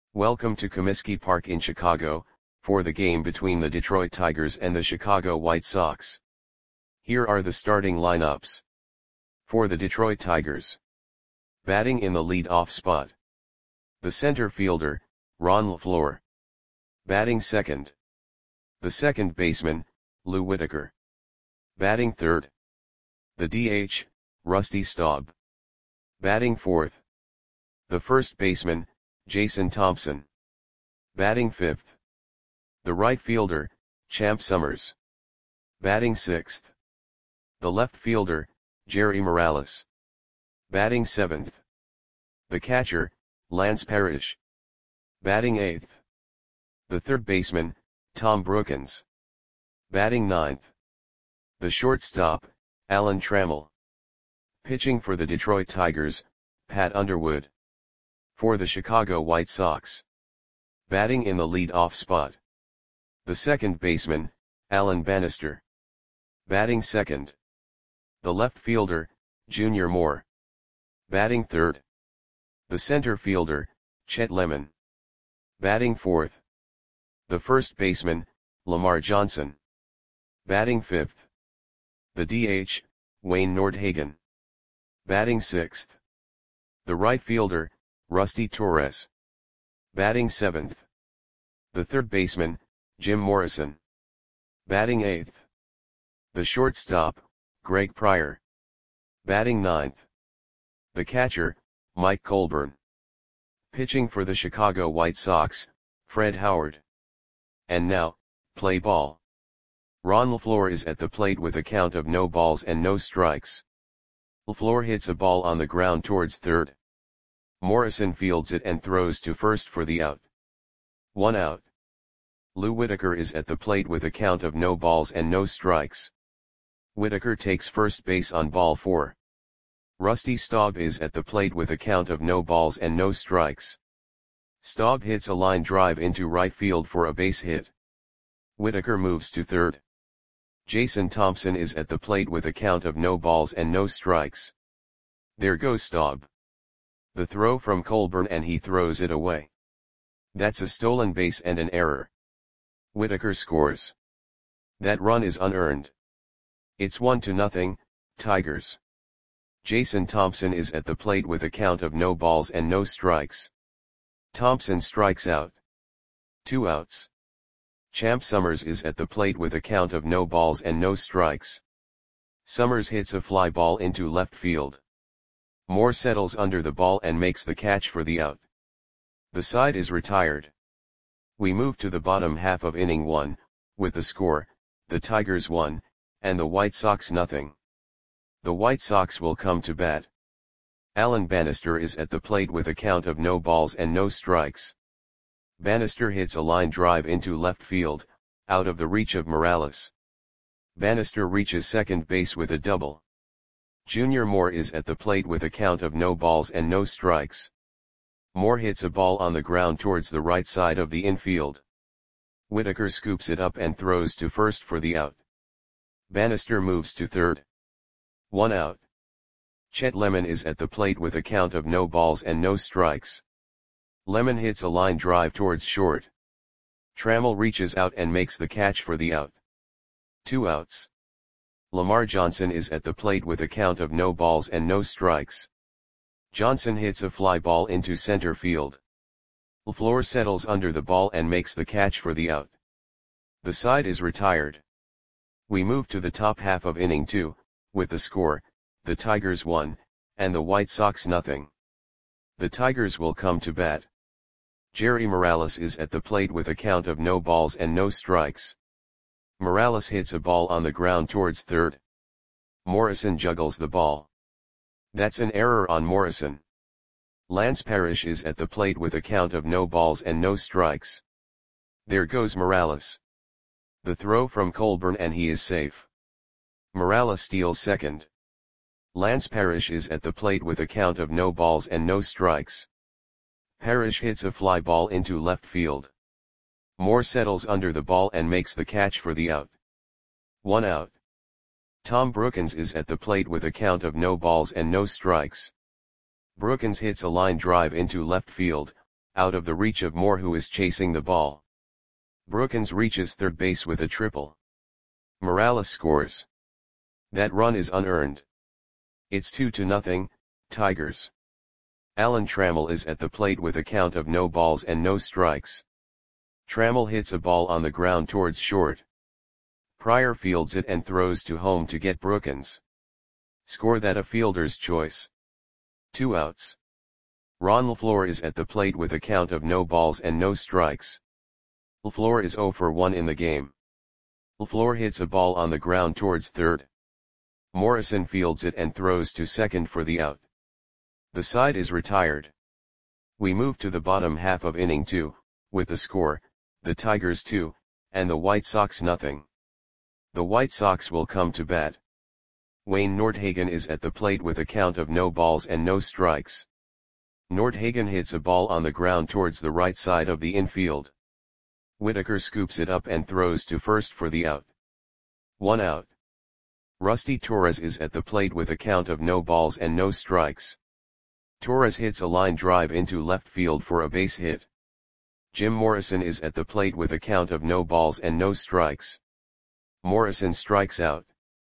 Welcome to Comiskey Park in Chicago, for the game between the Detroit Tigers and the Chicago White Sox. Here are the starting lineups. For the Detroit Tigers. Batting in the lead-off spot. The center fielder, Ron LeFlore. Batting second. The second baseman, Lou Whitaker. Batting third. The DH, Rusty Staub. Batting fourth. The first baseman, Jason Thompson. Batting fifth. The right fielder, Champ Summers. Batting sixth. The left fielder, Jerry Morales. Batting seventh. The catcher, Lance Parrish. Batting eighth. The third baseman, Tom Brookens. Batting ninth. The shortstop, Alan Trammell. Pitching for the Detroit Tigers, Pat Underwood. For the Chicago White Sox. Batting in the lead-off spot. The second baseman, Alan Bannister. Batting second. The left fielder, Junior Moore. Batting third. The center fielder, Chet Lemon. Batting fourth. The first baseman, Lamar Johnson. Batting fifth. The DH, Wayne Nordhagen. Batting sixth. The right fielder, Rusty Torres. Batting seventh. The third baseman, Jim Morrison. Batting eighth. The shortstop, Greg Pryor. Batting ninth. The catcher, Mike Colburn. Pitching for the Chicago White Sox, Fred Howard. And now, play ball. Ron LeFlore is at the plate with a count of no balls and no strikes. LeFlore hits a ball on the ground towards third. Morrison fields it and throws to first for the out. 1 out. Lou Whitaker is at the plate with a count of no balls and no strikes. Whitaker takes first base on ball 4. Rusty Staub is at the plate with a count of no balls and no strikes. Staub hits a line drive into right field for a base hit. Whitaker moves to third. Jason Thompson is at the plate with a count of no balls and no strikes. There goes Staub. The throw from Colburn and he throws it away. That's a stolen base and an error. Whitaker scores. That run is unearned. It's 1-0, Tigers. Jason Thompson is at the plate with a count of no balls and no strikes. Thompson strikes out. 2 outs. Champ Summers is at the plate with a count of no balls and no strikes. Summers hits a fly ball into left field. Moore settles under the ball and makes the catch for the out. The side is retired. We move to the bottom half of inning 1, with the score, the Tigers 1, and the White Sox 0. The White Sox will come to bat. Alan Bannister is at the plate with a count of no balls and no strikes. Bannister hits a line drive into left field, out of the reach of Morales. Bannister reaches second base with a double. Junior Moore is at the plate with a count of no balls and no strikes. Moore hits a ball on the ground towards the right side of the infield. Whitaker scoops it up and throws to first for the out. Bannister moves to third. 1 out. Chet Lemon is at the plate with a count of no balls and no strikes. Lemon hits a line drive towards short. Trammell reaches out and makes the catch for the out. 2 outs. Lamar Johnson is at the plate with a count of no balls and no strikes. Johnson hits a fly ball into center field. LeFlore settles under the ball and makes the catch for the out. The side is retired. We move to the top half of inning 2, with the score, the Tigers 1, and the White Sox 0. The Tigers will come to bat. Jerry Morales is at the plate with a count of no balls and no strikes. Morales hits a ball on the ground towards third. Morrison juggles the ball. That's an error on Morrison. Lance Parrish is at the plate with a count of no balls and no strikes. There goes Morales. The throw from Colburn and he is safe. Morales steals second. Lance Parrish is at the plate with a count of no balls and no strikes. Parrish hits a fly ball into left field. Moore settles under the ball and makes the catch for the out. 1 out. Tom Brookens is at the plate with a count of no balls and no strikes. Brookens hits a line drive into left field, out of the reach of Moore, who is chasing the ball. Brookins reaches third base with a triple. Morales scores. That run is unearned. It's 2-0, Tigers. Alan Trammell is at the plate with a count of no balls and no strikes. Trammell hits a ball on the ground towards short. Pryor fields it and throws to home to get Brookins. Score that a fielder's choice. 2 outs. Ron LaFleur is at the plate with a count of no balls and no strikes. LaFleur is 0 for 1 in the game. LaFleur hits a ball on the ground towards third. Morrison fields it and throws to second for the out. The side is retired. We move to the bottom half of inning 2, with the score, the Tigers 2, and the White Sox nothing. The White Sox will come to bat. Wayne Nordhagen is at the plate with a count of no balls and no strikes. Nordhagen hits a ball on the ground towards the right side of the infield. Whitaker scoops it up and throws to first for the out. 1 out. Rusty Torres is at the plate with a count of no balls and no strikes. Torres hits a line drive into left field for a base hit. Jim Morrison is at the plate with a count of no balls and no strikes. Morrison strikes out.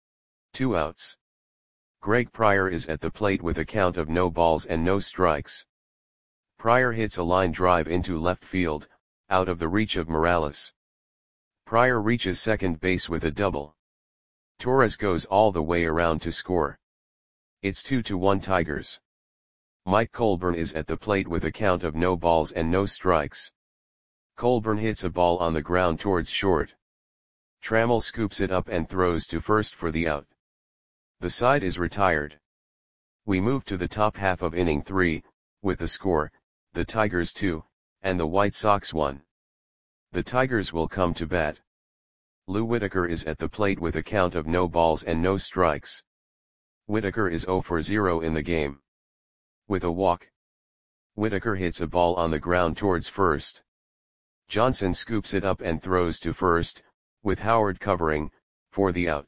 2 outs. Greg Pryor is at the plate with a count of no balls and no strikes. Pryor hits a line drive into left field, out of the reach of Morales. Pryor reaches second base with a double. Torres goes all the way around to score. It's 2-1 Tigers. Mike Colburn is at the plate with a count of no balls and no strikes. Colburn hits a ball on the ground towards short. Trammell scoops it up and throws to first for the out. The side is retired. We move to the top half of inning 3, with the score, the Tigers 2, and the White Sox 1. The Tigers will come to bat. Lou Whitaker is at the plate with a count of no balls and no strikes. Whitaker is 0 for 0 in the game. With a walk. Whitaker hits a ball on the ground towards first. Johnson scoops it up and throws to first, with Howard covering, for the out.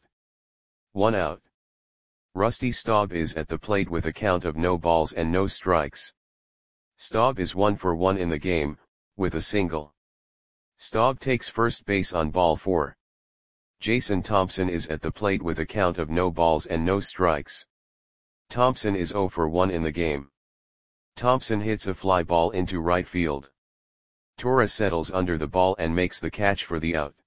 1 out. Rusty Staub is at the plate with a count of no balls and no strikes. Staub is 1 for 1 in the game, with a single. Staub takes first base on ball 4. Jason Thompson is at the plate with a count of no balls and no strikes. Thompson is 0 for 1 in the game. Thompson hits a fly ball into right field. Torres settles under the ball and makes the catch for the out.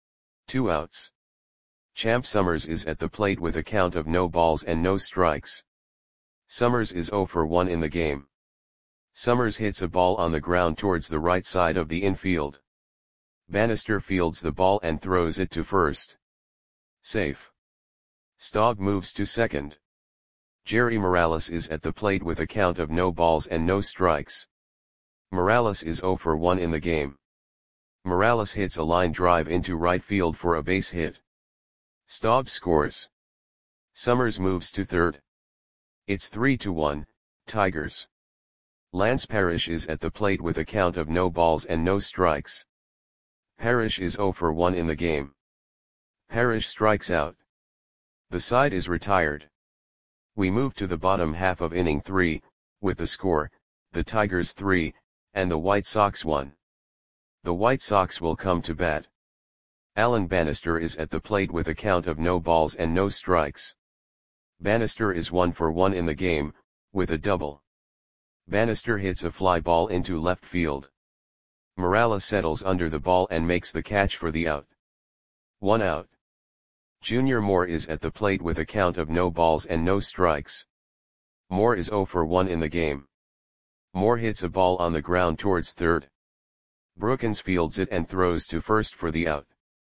2 outs. Champ Summers is at the plate with a count of no balls and no strikes. Summers is 0 for 1 in the game. Summers hits a ball on the ground towards the right side of the infield. Bannister fields the ball and throws it to first. Safe. Staub moves to second. Jerry Morales is at the plate with a count of no balls and no strikes. Morales is 0 for 1 in the game. Morales hits a line drive into right field for a base hit. Staub scores. Summers moves to third. It's 3-1, Tigers. Lance Parrish is at the plate with a count of no balls and no strikes. Parrish is 0 for 1 in the game. Parrish strikes out. The side is retired. We move to the bottom half of inning 3, with the score, the Tigers 3, and the White Sox 1. The White Sox will come to bat. Alan Bannister is at the plate with a count of no balls and no strikes. Bannister is 1 for 1 in the game, with a double. Bannister hits a fly ball into left field. Morales settles under the ball and makes the catch for the out. 1 out. Junior Moore is at the plate with a count of no balls and no strikes. Moore is 0 for 1 in the game. Moore hits a ball on the ground towards third. Brookins fields it and throws to first for the out.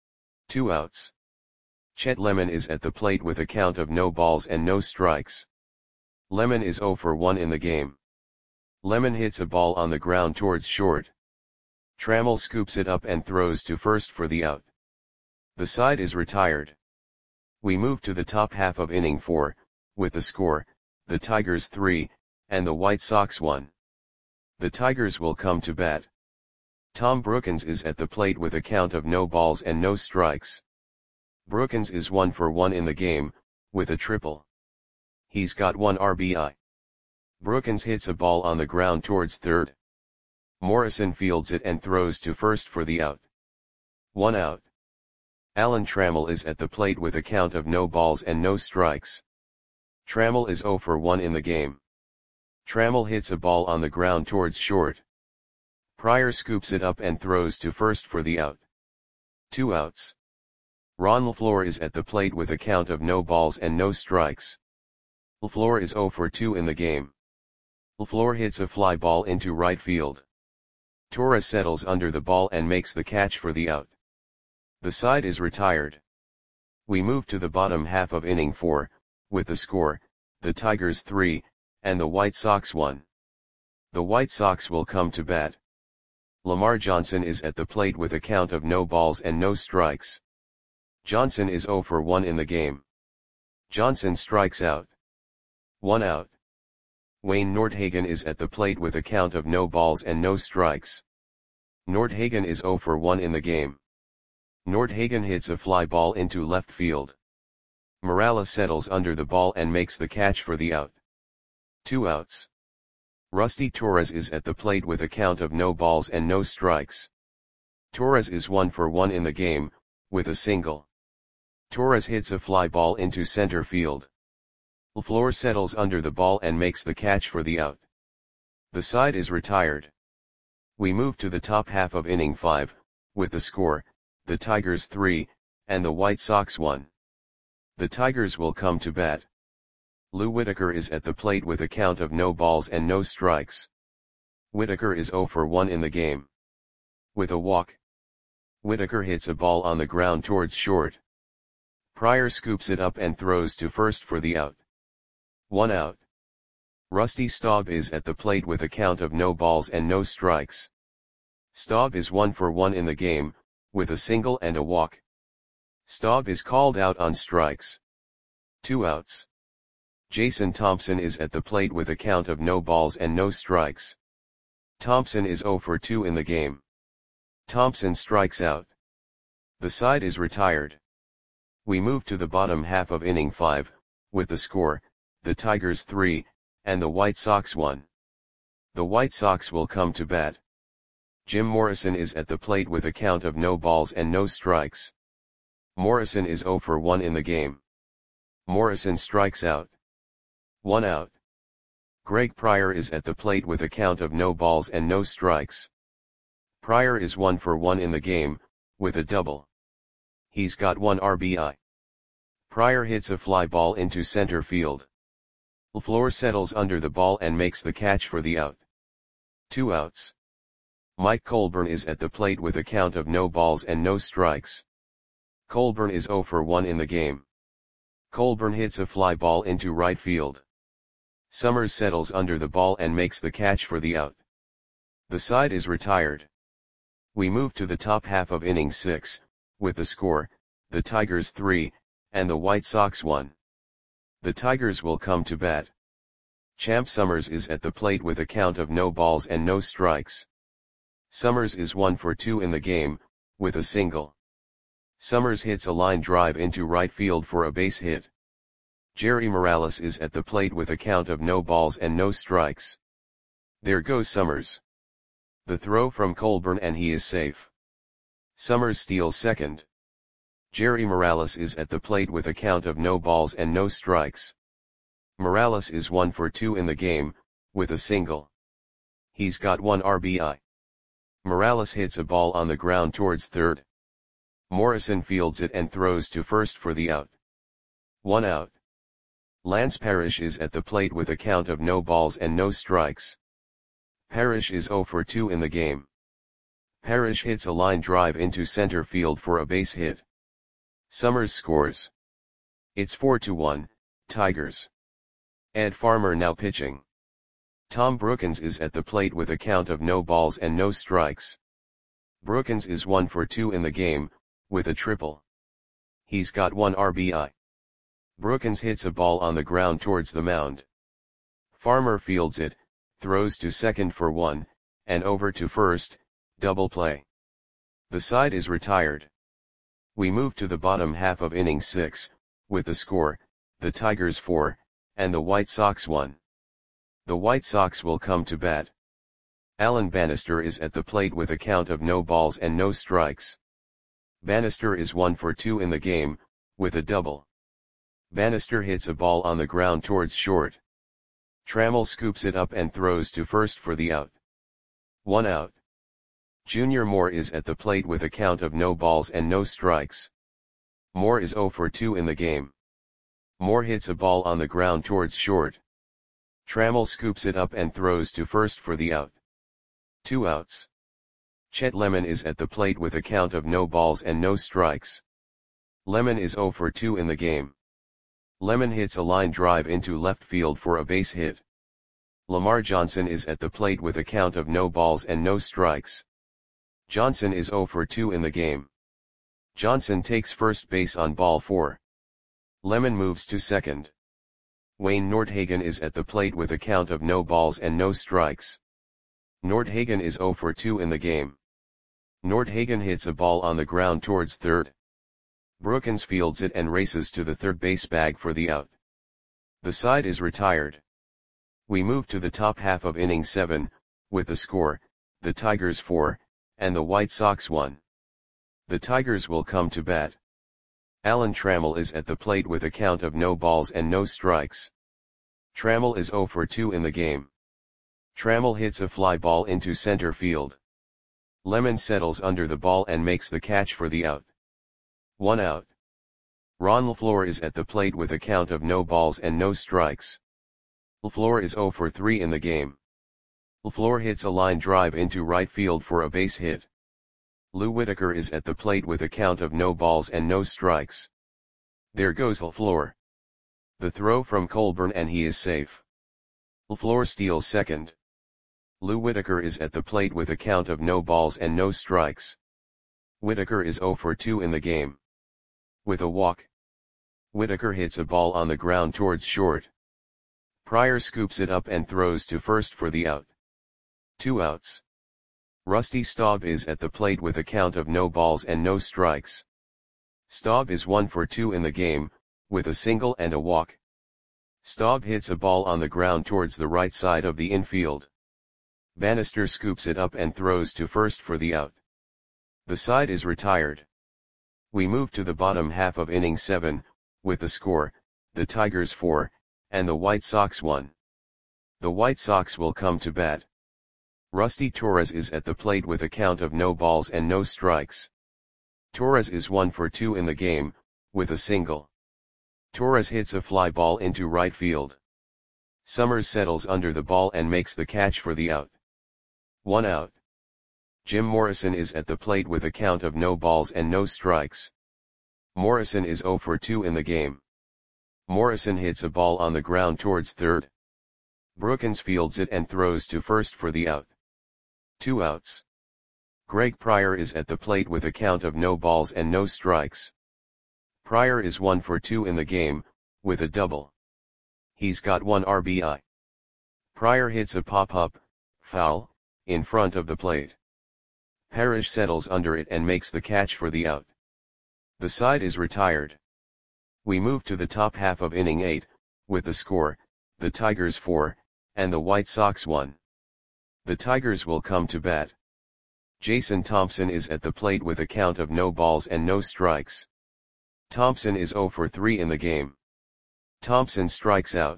2 outs. Chet Lemon is at the plate with a count of no balls and no strikes. Lemon is 0 for 1 in the game. Lemon hits a ball on the ground towards short. Trammell scoops it up and throws to first for the out. The side is retired. We move to the top half of inning 4, with the score, the Tigers 3, and the White Sox 1. The Tigers will come to bat. Tom Brookins is at the plate with a count of no balls and no strikes. Brookins is 1 for 1 in the game, with a triple. He's got 1 RBI. Brookins hits a ball on the ground towards third. Morrison fields it and throws to first for the out. 1 out. Alan Trammell is at the plate with a count of no balls and no strikes. Trammell is 0 for 1 in the game. Trammell hits a ball on the ground towards short. Pryor scoops it up and throws to first for the out. 2 outs. Ron LaFleur is at the plate with a count of no balls and no strikes. LaFleur is 0 for 2 in the game. LaFleur hits a fly ball into right field. Torres settles under the ball and makes the catch for the out. The side is retired. We move to the bottom half of inning 4, with the score, the Tigers 3, and the White Sox 1. The White Sox will come to bat. Lamar Johnson is at the plate with a count of no balls and no strikes. Johnson is 0 for 1 in the game. Johnson strikes out. 1 out. Wayne Nordhagen is at the plate with a count of no balls and no strikes. Nordhagen is 0 for 1 in the game. Nordhagen hits a fly ball into left field. Morales settles under the ball and makes the catch for the out. 2 outs. Rusty Torres is at the plate with a count of no balls and no strikes. Torres is 1 for 1 in the game, with a single. Torres hits a fly ball into center field. LaFleur settles under the ball and makes the catch for the out. The side is retired. We move to the top half of inning 5, with the score, the Tigers 3, and the White Sox 1. The Tigers will come to bat. Lou Whitaker is at the plate with a count of no balls and no strikes. Whitaker is 0 for 1 in the game. With a walk. Whitaker hits a ball on the ground towards short. Pryor scoops it up and throws to first for the out. 1 out. Rusty Staub is at the plate with a count of no balls and no strikes. Staub is 1 for 1 in the game, with a single and a walk. Staub is called out on strikes. 2 outs. Jason Thompson is at the plate with a count of no balls and no strikes. Thompson is 0 for 2 in the game. Thompson strikes out. The side is retired. We move to the bottom half of inning 5, with the score, the Tigers 3, and the White Sox 1. The White Sox will come to bat. Jim Morrison is at the plate with a count of no balls and no strikes. Morrison is 0 for 1 in the game. Morrison strikes out. 1 out. Greg Pryor is at the plate with a count of no balls and no strikes. Pryor is 1 for 1 in the game, with a double. He's got 1 RBI. Pryor hits a fly ball into center field. LaFleur settles under the ball and makes the catch for the out. 2 outs. Mike Colburn is at the plate with a count of no balls and no strikes. Colburn is 0 for 1 in the game. Colburn hits a fly ball into right field. Summers settles under the ball and makes the catch for the out. The side is retired. We move to the top half of inning 6, with the score, the Tigers 3, and the White Sox 1. The Tigers will come to bat. Champ Summers is at the plate with a count of no balls and no strikes. Summers is 1 for 2 in the game, with a single. Summers hits a line drive into right field for a base hit. Jerry Morales is at the plate with a count of no balls and no strikes. There goes Summers. The throw from Colburn and he is safe. Summers steals second. Jerry Morales is at the plate with a count of no balls and no strikes. Morales is 1 for 2 in the game, with a single. He's got 1 RBI. Morales hits a ball on the ground towards third. Morrison fields it and throws to first for the out. 1 out. Lance Parrish is at the plate with a count of no balls and no strikes. Parrish is 0 for 2 in the game. Parrish hits a line drive into center field for a base hit. Summers scores. It's 4-1, Tigers. Ed Farmer now pitching. Tom Brookins is at the plate with a count of no balls and no strikes. Brookins is 1 for 2 in the game, with a triple. He's got 1 RBI. Brookins hits a ball on the ground towards the mound. Farmer fields it, throws to second for 1, and over to first, double play. The side is retired. We move to the bottom half of inning 6, with the score, the Tigers 4, and the White Sox 1. The White Sox will come to bat. Alan Bannister is at the plate with a count of no balls and no strikes. Bannister is 1 for 2 in the game, with a double. Bannister hits a ball on the ground towards short. Trammell scoops it up and throws to first for the out. 1 out. Junior Moore is at the plate with a count of no balls and no strikes. Moore is 0 for 2 in the game. Moore hits a ball on the ground towards short. Trammell scoops it up and throws to first for the out. 2 outs. Chet Lemon is at the plate with a count of no balls and no strikes. Lemon is 0 for 2 in the game. Lemon hits a line drive into left field for a base hit. Lamar Johnson is at the plate with a count of no balls and no strikes. Johnson is 0 for 2 in the game. Johnson takes first base on ball 4. Lemon moves to second. Wayne Nordhagen is at the plate with a count of no balls and no strikes. Nordhagen is 0 for 2 in the game. Nordhagen hits a ball on the ground towards third. Brookins fields it and races to the third base bag for the out. The side is retired. We move to the top half of inning 7, with the score, the Tigers 4, and the White Sox 1. The Tigers will come to bat. Alan Trammell is at the plate with a count of no balls and no strikes. Trammell is 0 for 2 in the game. Trammell hits a fly ball into center field. Lemon settles under the ball and makes the catch for the out. 1 out. Ron LaFleur is at the plate with a count of no balls and no strikes. LaFleur is 0 for 3 in the game. LaFleur hits a line drive into right field for a base hit. Lou Whitaker is at the plate with a count of no balls and no strikes. There goes LaFleur. The throw from Colburn and he is safe. LaFleur steals second. Lou Whitaker is at the plate with a count of no balls and no strikes. Whitaker is 0 for 2 in the game. With a walk. Whitaker hits a ball on the ground towards short. Pryor scoops it up and throws to first for the out. 2 outs. Rusty Staub is at the plate with a count of no balls and no strikes. Staub is 1 for 2 in the game, with a single and a walk. Staub hits a ball on the ground towards the right side of the infield. Bannister scoops it up and throws to first for the out. The side is retired. We move to the bottom half of inning 7, with the score, the Tigers 4, and the White Sox 1. The White Sox will come to bat. Rusty Torres is at the plate with a count of no balls and no strikes. Torres is 1 for 2 in the game, with a single. Torres hits a fly ball into right field. Summers settles under the ball and makes the catch for the out. 1 out. Jim Morrison is at the plate with a count of no balls and no strikes. Morrison is 0 for 2 in the game. Morrison hits a ball on the ground towards third. Brookins fields it and throws to first for the out. 2 outs. Greg Pryor is at the plate with a count of no balls and no strikes. Pryor is 1 for 2 in the game, with a double. He's got 1 RBI. Pryor hits a pop-up, foul, in front of the plate. Parrish settles under it and makes the catch for the out. The side is retired. We move to the top half of inning 8, with the score, the Tigers 4, and the White Sox 1. The Tigers will come to bat. Jason Thompson is at the plate with a count of no balls and no strikes. Thompson is 0 for 3 in the game. Thompson strikes out.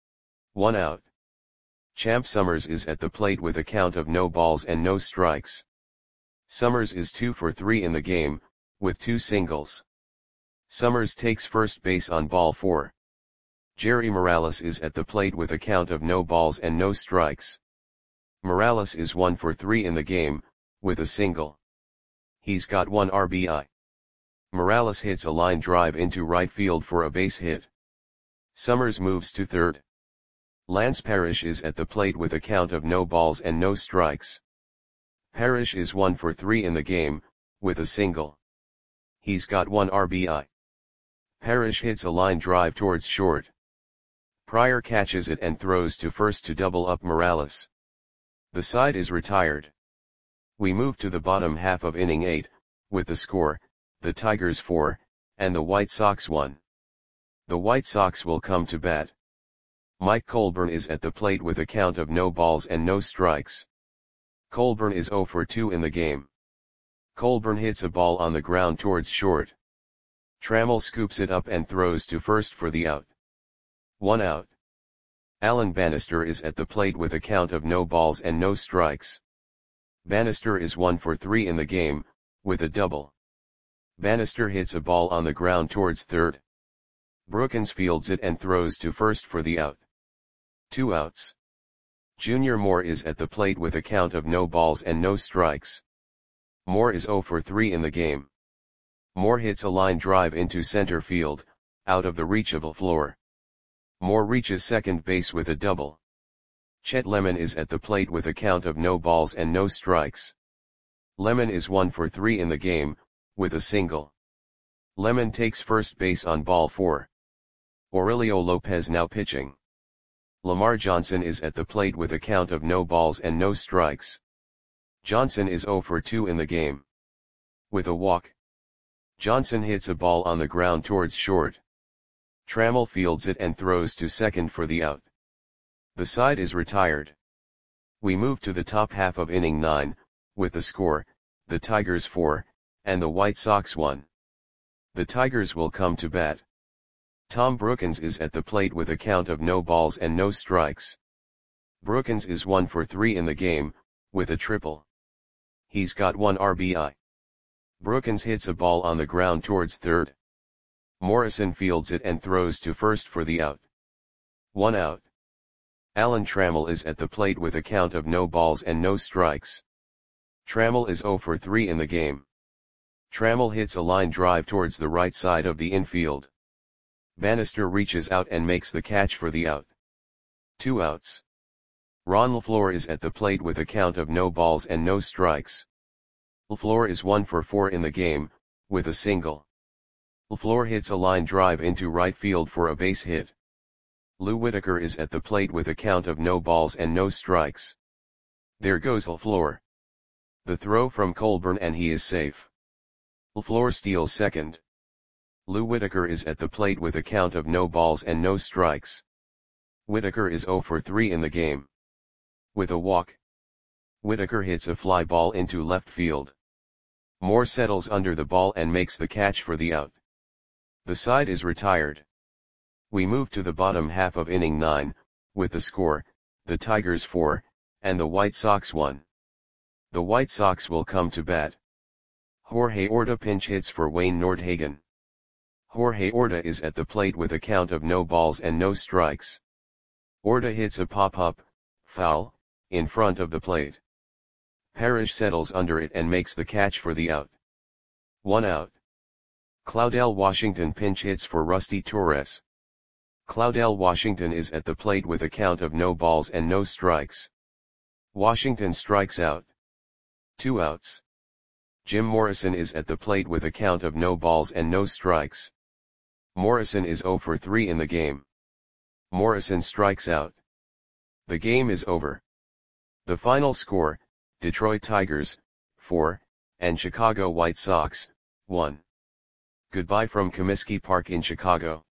1 out. Champ Summers is at the plate with a count of no balls and no strikes. Summers is 2 for 3 in the game, with 2 singles. Summers takes first base on ball 4. Jerry Morales is at the plate with a count of no balls and no strikes. Morales is 1 for 3 in the game, with a single. He's got 1 RBI. Morales hits a line drive into right field for a base hit. Summers moves to third. Lance Parrish is at the plate with a count of no balls and no strikes. Parrish is 1 for 3 in the game, with a single. He's got 1 RBI. Parrish hits a line drive towards short. Pryor catches it and throws to first to double up Morales. The side is retired. We move to the bottom half of inning 8, with the score, the Tigers 4, and the White Sox 1. The White Sox will come to bat. Mike Colburn is at the plate with a count of no balls and no strikes. Colburn is 0 for 2 in the game. Colburn hits a ball on the ground towards short. Trammell scoops it up and throws to first for the out. 1 out. Alan Bannister is at the plate with a count of no balls and no strikes. Bannister is 1 for 3 in the game, with a double. Bannister hits a ball on the ground towards third. Brookins fields it and throws to first for the out. 2 outs. Junior Moore is at the plate with a count of no balls and no strikes. Moore is 0 for 3 in the game. Moore hits a line drive into center field, out of the reach of LaFleur. Moore reaches second base with a double. Chet Lemon is at the plate with a count of no balls and no strikes. Lemon is 1 for 3 in the game, with a single. Lemon takes first base on ball 4. Aurelio Lopez now pitching. Lamar Johnson is at the plate with a count of no balls and no strikes. Johnson is 0 for 2 in the game. With a walk. Johnson hits a ball on the ground towards short. Trammell fields it and throws to second for the out. The side is retired. We move to the top half of inning 9, with the score, the Tigers 4, and the White Sox 1. The Tigers will come to bat. Tom Brookins is at the plate with a count of no balls and no strikes. Brookins is 1 for 3 in the game, with a triple. He's got 1 RBI. Brookins hits a ball on the ground towards third. Morrison fields it and throws to first for the out. 1 out. Alan Trammell is at the plate with a count of no balls and no strikes. Trammell is 0 for 3 in the game. Trammell hits a line drive towards the right side of the infield. Bannister reaches out and makes the catch for the out. 2 outs. Ron LaFleur is at the plate with a count of no balls and no strikes. LaFleur is 1 for 4 in the game, with a single. LaFleur hits a line drive into right field for a base hit. Lou Whitaker is at the plate with a count of no balls and no strikes. There goes LaFleur. The throw from Colburn and he is safe. LaFleur steals second. Lou Whitaker is at the plate with a count of no balls and no strikes. Whitaker is 0 for 3 in the game. With a walk. Whitaker hits a fly ball into left field. Moore settles under the ball and makes the catch for the out. The side is retired. We move to the bottom half of inning 9, with the score, the Tigers 4, and the White Sox 1. The White Sox will come to bat. Jorge Orta pinch hits for Wayne Nordhagen. Jorge Orta is at the plate with a count of no balls and no strikes. Orta hits a pop-up, foul, in front of the plate. Parrish settles under it and makes the catch for the out. 1 out. Claudell Washington pinch hits for Rusty Torres. Claudell Washington is at the plate with a count of no balls and no strikes. Washington strikes out. 2 outs. Jim Morrison is at the plate with a count of no balls and no strikes. Morrison is 0 for 3 in the game. Morrison strikes out. The game is over. The final score, Detroit Tigers, 4, and Chicago White Sox, 1. Goodbye from Comiskey Park in Chicago.